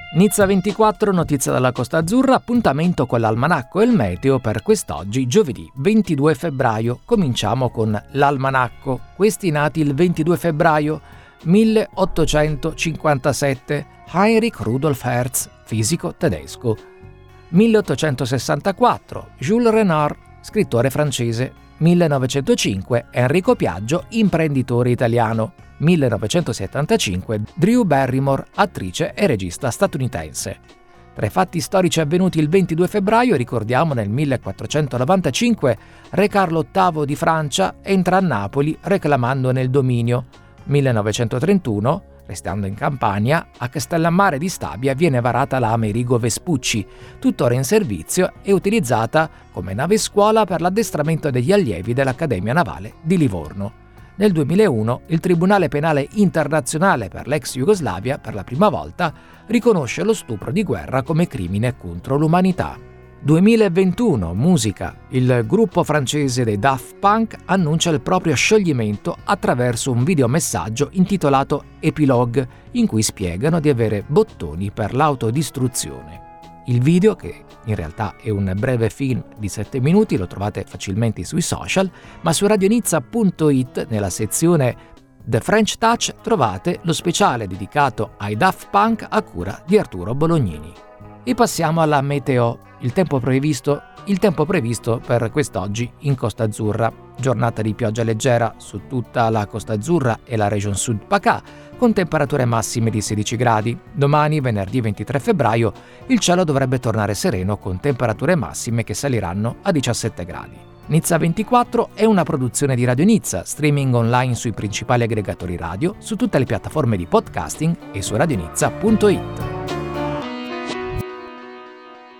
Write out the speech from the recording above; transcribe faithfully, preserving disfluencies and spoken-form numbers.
Nizza ventiquattro, notizia dalla Costa Azzurra, appuntamento con l'almanacco e il meteo per quest'oggi, giovedì ventidue febbraio. Cominciamo con l'almanacco. Questi nati il ventidue febbraio milleottocentocinquantasette, Heinrich Rudolf Hertz, fisico tedesco. milleottocentosessantaquattro, Jules Renard, scrittore francese. millenovecentocinque, Enrico Piaggio, imprenditore italiano. millenovecentosettantacinque, Drew Barrymore, attrice e regista statunitense. Tra i fatti storici avvenuti il ventidue febbraio ricordiamo nel millequattrocentonovantacinque Re Carlo ottavo di Francia entra a Napoli reclamandone il dominio. millenovecentotrentuno, restando in Campania, a Castellammare di Stabia viene varata la Amerigo Vespucci, tuttora in servizio e utilizzata come nave scuola per l'addestramento degli allievi dell'Accademia Navale di Livorno. Nel duemilauno il Tribunale Penale Internazionale per l'ex Jugoslavia, per la prima volta, riconosce lo stupro di guerra come crimine contro l'umanità. duemilaventuno, musica. Il gruppo francese dei Daft Punk annuncia il proprio scioglimento attraverso un videomessaggio intitolato Epilogue, in cui spiegano di avere bottoni per l'autodistruzione. Il video, che in realtà è un breve film di sette minuti, lo trovate facilmente sui social, ma su radionizza punto it nella sezione The French Touch trovate lo speciale dedicato ai Daft Punk a cura di Arturo Bolognini. E passiamo alla meteo. Il tempo previsto, il tempo previsto per quest'oggi in Costa Azzurra. Giornata di pioggia leggera su tutta la Costa Azzurra e la region Sud PACA, con temperature massime di sedici gradi. Domani, venerdì ventitré febbraio, il cielo dovrebbe tornare sereno con temperature massime che saliranno a diciassette gradi. Nizza ventiquattro è una produzione di Radio Nizza, streaming online sui principali aggregatori radio, su tutte le piattaforme di podcasting e su radionizza punto it.